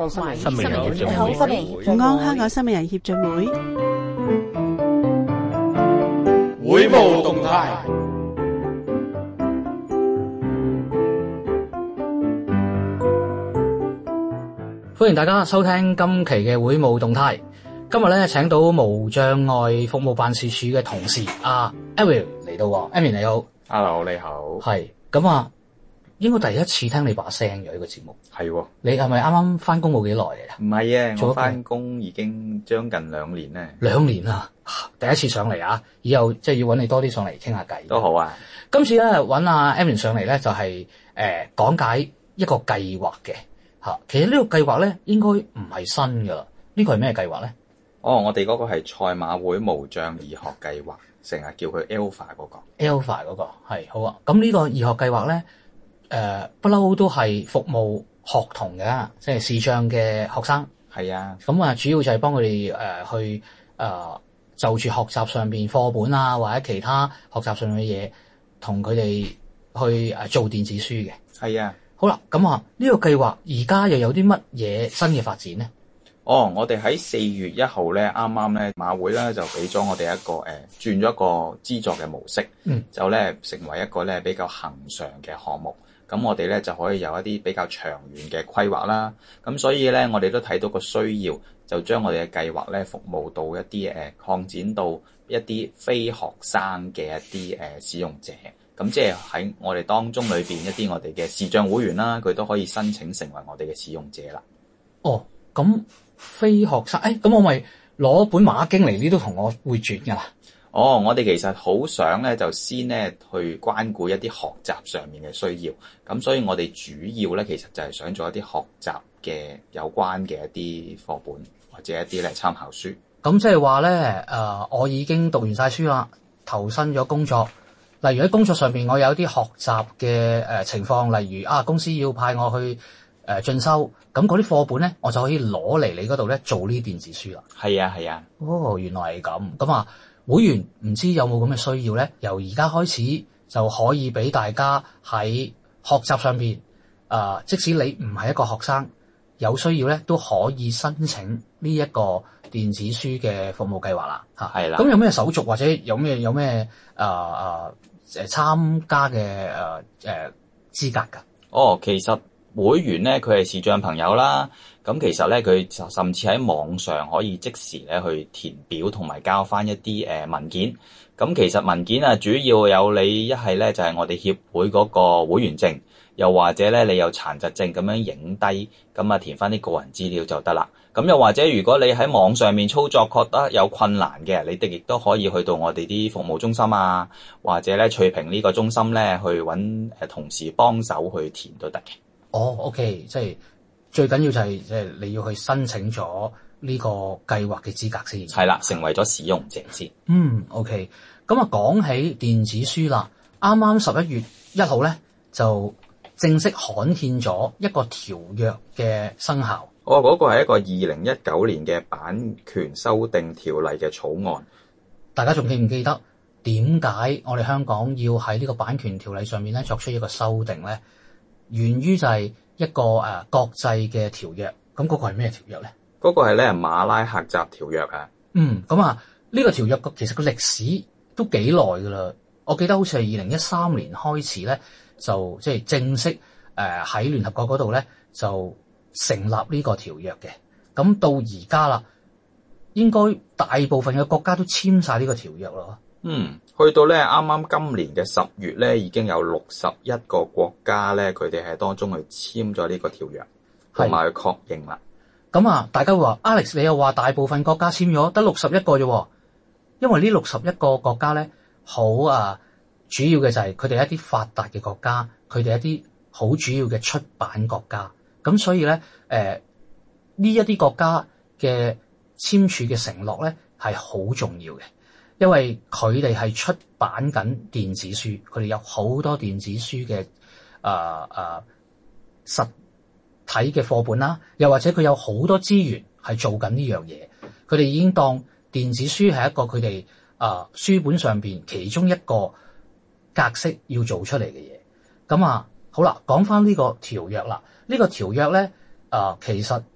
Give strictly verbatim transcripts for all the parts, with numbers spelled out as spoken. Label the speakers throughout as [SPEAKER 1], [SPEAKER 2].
[SPEAKER 1] 港新聞人協進會，
[SPEAKER 2] 好，新聞
[SPEAKER 3] 午安香港新聞人協進會，
[SPEAKER 1] 會務動態。
[SPEAKER 4] 歡迎大家收聽今期嘅會務動態。今日咧請到無障礙服務辦事處嘅同事阿 Emil 嚟到喎。Emil 你好。
[SPEAKER 1] Hello， 你好。
[SPEAKER 4] 係咁啊，應該第一次聽你把聲嘅呢個節目。
[SPEAKER 1] 係喎。
[SPEAKER 4] 你係咪啱啱翻工冇幾耐嚟啊？
[SPEAKER 1] 唔係啊，我翻工已經將近兩年咧。
[SPEAKER 4] 兩年啊，第一次上嚟啊，以後即係要揾你多啲上嚟傾下偈。
[SPEAKER 1] 都好啊。
[SPEAKER 4] 今次咧揾阿 Emil 上嚟咧就係、是、誒、呃、講解一個計劃嘅。吓，其實呢個計劃咧應該唔係新噶啦，呢個係咩計劃咧？
[SPEAKER 1] 哦，我哋嗰個係賽馬會無障易學計劃，成日叫佢 Alpha 嗰個。
[SPEAKER 4] Alpha 嗰個係好啊，咁呢個易學計劃咧，誒不嬲都係服務學童嘅，即係視障嘅學生。
[SPEAKER 1] 係啊，
[SPEAKER 4] 咁啊主要就係幫佢哋誒去誒、呃、就住學習上邊課本啊或者其他學習上嘅嘢，同佢哋去誒做電子書嘅。
[SPEAKER 1] 係啊。
[SPEAKER 4] 好啦，咁啊，呢個計劃而家又有啲乜嘢新嘅發展咧？
[SPEAKER 1] 哦，我哋喺四月一號咧，啱啱咧馬會咧就俾咗我哋一個誒、呃、轉咗一個資助嘅模式，嗯，就咧成為一個咧比較恆常嘅項目。咁我哋咧就可以有一啲比較長遠嘅規劃啦。咁所以咧，我哋都睇到個需要，就將我哋嘅計劃咧服務到一啲誒、呃、擴展到一啲非學生嘅一啲誒、呃、使用者。咁即係喺我哋當中裏邊一啲我哋嘅視障會員啦，佢都可以申請成為我哋嘅使用者啦。
[SPEAKER 4] 哦，咁非學生，誒，咁我咪攞本馬經嚟呢度同我會轉噶啦。
[SPEAKER 1] 哦，我哋其實好想咧，就先咧去關顧一啲學習上面嘅需要。咁所以我哋主要咧，其實就係想做一啲學習嘅有關嘅一啲課本或者一啲咧參考書。
[SPEAKER 4] 咁即係話咧，誒、呃，我已經讀完晒書啦，投身咗工作。例如喺工作上邊，我有啲學習嘅誒情況，例如啊，公司要派我去誒進修，咁嗰啲課本咧，我就可以攞嚟你嗰度咧做呢啲電子書啦。
[SPEAKER 1] 係啊，係啊。哦，
[SPEAKER 4] 原來係咁。咁啊，會員唔知有冇咁嘅需要咧？由而家開始就可以俾大家喺學習上邊，啊、呃，即使你唔係一個學生，有需要咧都可以申請呢一個電子書嘅服務計劃啦。嚇，
[SPEAKER 1] 係啦。
[SPEAKER 4] 咁有咩手續或者有咩有咩啊啊？誒參加嘅誒誒資格㗎？
[SPEAKER 1] 哦，其實會員咧，佢係視障朋友啦。咁其實咧，佢甚至喺網上可以即時咧去填表同埋交翻一啲誒文件。咁其實文件啊，主要有你一係咧就係我哋協會嗰個會員證，又或者咧你有殘疾證咁樣影低，咁啊填翻啲個人資料就得啦。咁又或者如果你喺網上面操作覺得有困難嘅，你哋亦都可以去到我哋啲服務中心啊，或者咧翠屏呢個中心咧去揾誒同事幫手去填都得嘅。
[SPEAKER 4] 哦 ，OK，即係最緊要就係即係你要去申請咗呢個計劃嘅資格先。
[SPEAKER 1] 係啦，成為咗使用者先。
[SPEAKER 4] 嗯 ，OK。咁啊，講起電子書啦，啱啱十一月一號咧就正式刊憲咗一個條約嘅生效。
[SPEAKER 1] 哦，嗰、那個係一個二零一九年嘅版權修訂條例嘅草案。
[SPEAKER 4] 大家仲記唔記得點解我哋香港要喺呢個版權條例上面咧作出一個修訂咧？源於就係一個誒、呃、國際嘅條約。咁嗰個係咩條約咧？
[SPEAKER 1] 嗰個係咧馬拉喀什條約啊。
[SPEAKER 4] 嗯，咁啊，呢、這個條約其實個歷史都幾耐噶啦。我記得好似係二零一三年開始咧，就即係正式誒喺聯合國嗰度咧就成立呢個條約嘅。咁到而家啦，應該大部分嘅國家都簽晒呢個條約咯。
[SPEAKER 1] 嗯，去到咧啱啱今年嘅十月咧，已經有六十一個國家咧，佢哋係當中去簽咗呢個條約，同埋去確認啦。
[SPEAKER 4] 咁啊，大家會話 Alex， 你又話大部分國家簽咗，得六十一個啫。因為呢六十一個國家咧，好啊，主要嘅就係佢哋一啲發達嘅國家，佢哋一啲好主要嘅出版國家。咁所以咧，誒呢一啲國家嘅簽署嘅承諾咧係好重要嘅，因為佢哋係出版緊電子書，佢哋有好多電子書嘅誒誒實體嘅課本啦，又或者佢有好多資源係做緊呢樣嘢，佢哋已經當電子書係一個佢哋誒書本上邊其中一個格式要做出嚟嘅嘢。咁啊，好啦，講翻呢個條約啦，呢個條約咧誒其實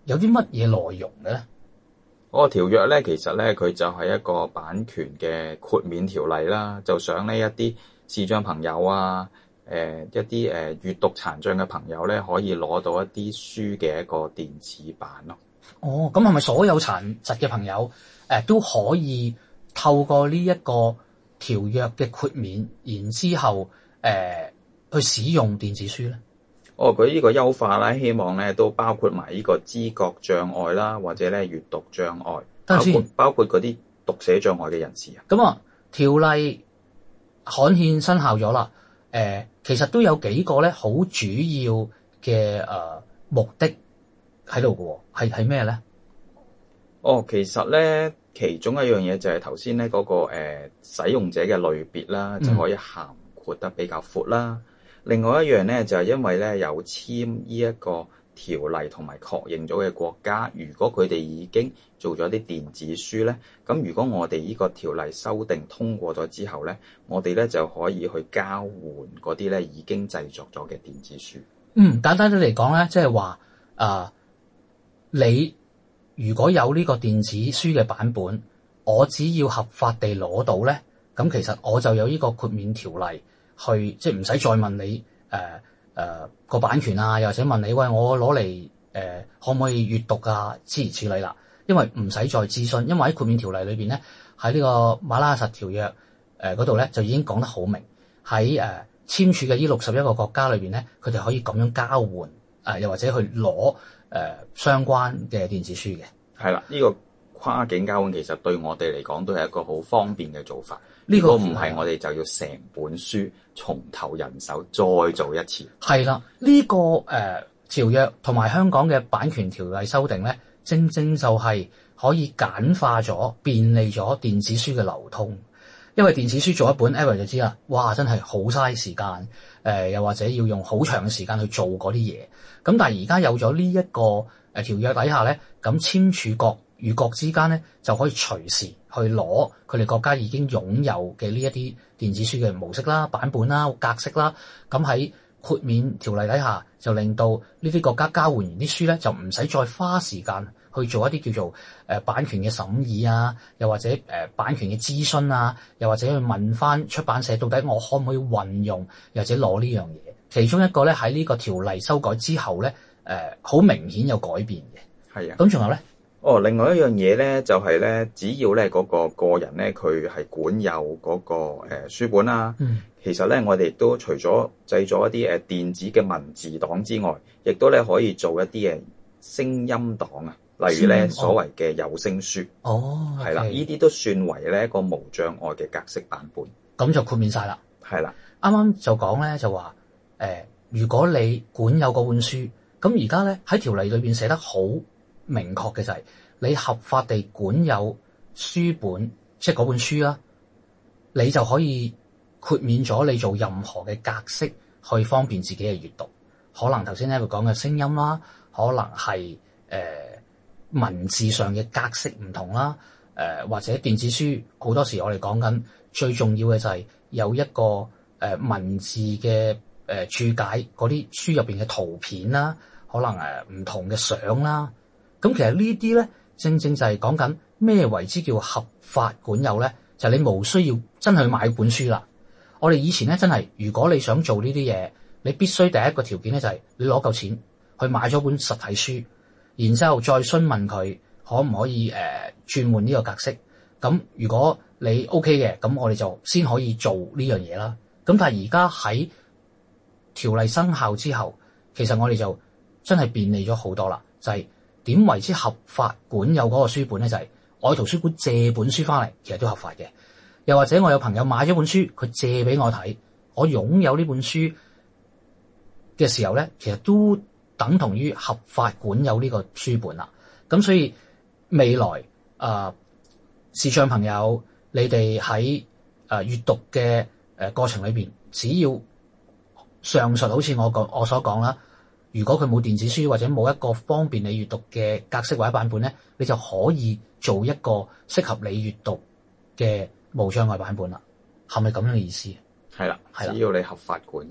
[SPEAKER 4] 有啲乜嘢內容嘅咧？
[SPEAKER 1] 嗰個條約咧，其實咧佢就係一個版權嘅豁免條例啦，就想呢一啲視障朋友啊，誒、呃、一啲誒閱讀殘障嘅朋友咧，可以攞到一啲書嘅一個電子版咯。
[SPEAKER 4] 哦，咁係咪所有殘疾嘅朋友誒、呃、都可以透過呢一個條約嘅豁免，然之後誒、呃、去使用電子書咧？
[SPEAKER 1] 哦，佢呢個優化咧，希望咧都包括埋呢個知覺障礙啦，或者咧閱讀障礙，包括包括嗰啲讀寫障礙嘅人士啊。
[SPEAKER 4] 咁啊，條例刊憲生效咗啦。誒、呃，其實都有幾個咧好主要嘅誒、呃、目的喺度嘅喎，係係咩咧？
[SPEAKER 1] 哦，其實咧，其中一樣嘢就係頭先咧嗰個誒、呃、使用者嘅類別啦，就可以涵括得比較闊啦。嗯、另外一樣咧就係、是、因為咧有簽呢一個條例同埋確認咗嘅國家，如果佢哋已經做咗啲電子書咧，咁如果我哋呢個條例修訂通過咗之後咧，我哋咧就可以去交換嗰啲咧已經製作咗嘅電子書。
[SPEAKER 4] 嗯，簡單啲嚟講咧，即係話啊，你如果有呢個電子書嘅版本，我只要合法地攞到咧，咁其實我就有呢個豁免條例去，即係唔使再問你誒誒個版權啊，又或者問你喂，我攞嚟誒可唔可以閱讀啊，諸如此類啦。因為唔使再諮詢，因為喺豁免條例裏邊咧，喺呢個馬拉薩條約誒嗰度咧就已經講得好明，喺誒、呃、簽署嘅呢六十一個國家裏邊咧，佢哋可以咁樣交換誒、呃，又或者去攞誒、呃、相關嘅電子書嘅。
[SPEAKER 1] 係啦，呢、這個跨境交換其實對我哋嚟講都係一個好方便嘅做法。
[SPEAKER 4] 呢、這個
[SPEAKER 1] 唔係我哋就要成本書從頭人手再做一次。
[SPEAKER 4] 係啦，呢、這個誒、呃、條約同埋香港嘅版權條例修訂咧，正正就係可以簡化咗、便利咗電子書嘅流通。因為電子書做一本 Ever 就知啦，哇！真係好嘥時間，誒、呃、又或者要用好長嘅時間去做嗰啲嘢。咁但係而家有咗呢一個誒條約底下咧，咁簽署國與國之間咧就可以隨時去攞佢哋國家已經擁有嘅呢一啲電子書嘅模式啦、版本啦、格式啦。咁喺豁免條例底下，就令到呢啲國家交換完啲書咧，就唔使再花時間去做一啲叫做誒、呃、版權嘅審議啊，又或者誒、呃、版權嘅諮詢啊，又或者去問翻出版社到底我可唔可以運用，又或者攞呢樣嘢。其中一個咧喺呢個條例修改之後咧，誒、呃、好明顯有改變嘅。
[SPEAKER 1] 係啊，
[SPEAKER 4] 咁仲有咧？
[SPEAKER 1] 哦，另外一樣嘢咧就係、是、咧，只要咧嗰個個人咧佢係管有嗰、那個誒、呃、書本啦，嗯、其實咧我哋亦都除咗製作一啲誒電子嘅文字檔之外，亦都咧可以做一啲誒聲音檔啊。例如咧，所謂嘅有聲書，
[SPEAKER 4] 哦，
[SPEAKER 1] 係啦，呢啲都算為咧一個無障礙嘅格式版本，
[SPEAKER 4] 咁就豁免晒啦。
[SPEAKER 1] 係啦，
[SPEAKER 4] 啱啱就講咧就話，誒、呃，如果你管有嗰本書，咁而家咧喺條例裏邊寫得好明確嘅就係、是，你合法地管有書本，即係嗰本書啦，你就可以豁免咗你做任何嘅格式，去方便自己嘅閱讀。可能頭先咧會講嘅聲音啦，可能係誒。呃文字上嘅格式唔同啦，誒、呃、或者電子書好多時我哋講緊最重要嘅就係有一個誒、呃、文字嘅誒注解嗰啲書入邊嘅圖片啦，可能誒唔、呃、同嘅相啦，咁其實呢啲咧正正就係講緊咩為之叫合法管有咧，就係、是、你無需要真係去買本書啦。我哋以前咧真係如果你想做呢啲嘢，你必須第一個條件咧就係你攞夠錢去買咗本實體書。然之後再詢問佢可唔可以誒、呃、轉換呢個格式，咁如果你 OK 嘅，咁我哋就先可以做呢樣嘢啦。咁但係而家喺條例生效之後，其實我哋就真係便利咗好多啦。就係、是、點為之合法管有嗰個書本咧？就係、是、我喺圖書館借本書翻嚟，其實都合法嘅。又或者我有朋友買咗本書，佢借俾我睇，我擁有呢本書嘅時候咧，其實都等同於合法管有呢個書本啦，咁所以未來誒、呃、視障朋友，你哋喺誒閱讀嘅誒過程裏邊，只要上述好似我講我所講啦，如果佢冇電子書或者冇一個方便你閱讀嘅格式或者版本咧，你就可以做一個適合你閱讀嘅無障礙版本啦，係咪咁樣嘅意思？
[SPEAKER 1] 係啦，只要你合法管有。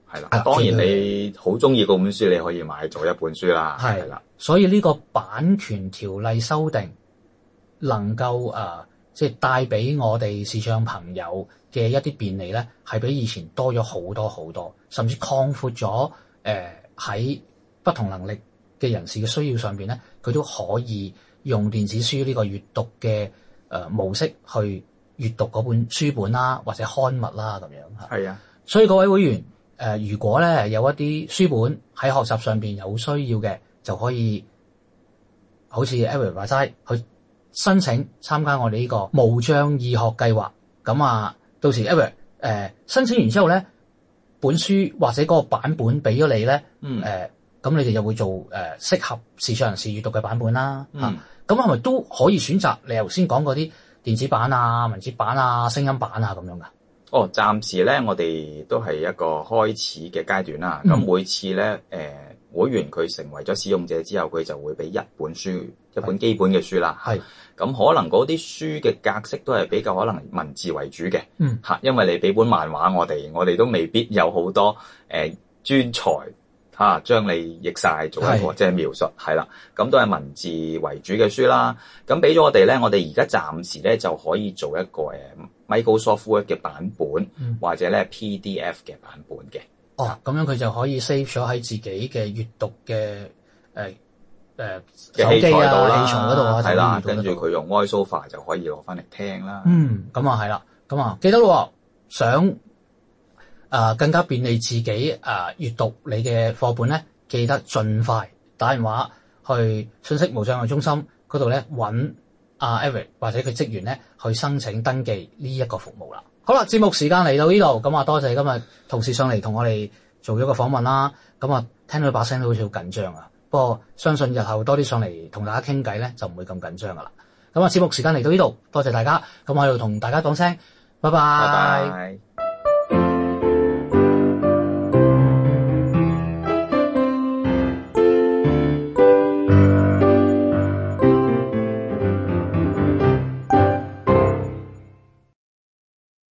[SPEAKER 1] 係啦。當然你好中意嗰本書，你可以買咗一本書啦。係啦，
[SPEAKER 4] 所以呢個版權條例修訂能夠誒、呃，即係帶俾我哋視障朋友嘅一啲便利咧，係比以前多咗好多好多，甚至擴闊咗誒喺不同能力嘅人士嘅需要上邊咧，佢都可以用電子書呢個閱讀嘅誒、呃、模式去閱讀嗰本書本啦，或者刊物啦咁樣。
[SPEAKER 1] 係啊，
[SPEAKER 4] 所以各位會員誒、呃，如果咧有一啲書本喺學習上邊有需要嘅，就可以好似 Eric 話齋去申請參加我哋呢個無障易學計劃。咁啊，到時 Eric 誒、呃、申請完之後咧，本書或者嗰個版本俾咗你咧，誒、嗯。呃咁你哋就會做誒、呃、適合視障人士閱讀嘅版本啦。嚇、嗯，咁係咪都可以選擇你頭先講嗰啲電子版啊、文字版啊、聲音版啊咁樣噶？
[SPEAKER 1] 哦，暫時咧，我哋都係一個開始嘅階段啦。咁、嗯、每次咧，誒、呃、會員佢成為咗使用者之後，佢就會俾一本書，一本基本嘅書啦。係，咁可能嗰啲書嘅格式都係比較可能文字為主嘅。嗯，嚇，因為你俾本漫畫我哋，我哋都未必有好多誒、呃、專才。啊，將你譯晒做一個即係描述，係啦，咁都係文字為主嘅書啦。咁俾咗我哋咧，我哋而家暫時咧就可以做一個誒 Microsoft Word 嘅版本，嗯、或者咧 P D F 嘅版本嘅。
[SPEAKER 4] 哦，咁樣佢就可以 save 咗喺自己嘅閱讀嘅誒誒手機啊、器材嗰度啊，
[SPEAKER 1] 係啦，跟住佢用 VoiceOver 就可以攞翻嚟聽啦。
[SPEAKER 4] 嗯，咁啊係啦，咁啊記得咯，想。誒、呃、更加便利自己誒、呃、閱讀你嘅課本咧，記得盡快打電話去信息無障礙中心嗰度咧揾阿 Eric 或者佢職員咧去申請登記呢一個服務啦。好啦，節目時間嚟到呢度，咁啊多謝今日同事上嚟同我哋做咗個訪問啦。咁啊聽到把聲都好似好緊張啊，不過相信日後多啲上嚟同大家傾偈咧就唔會咁緊張噶啦。咁啊節目時間嚟到呢度，多謝大家，咁我喺度同大家講聲拜拜。拜拜。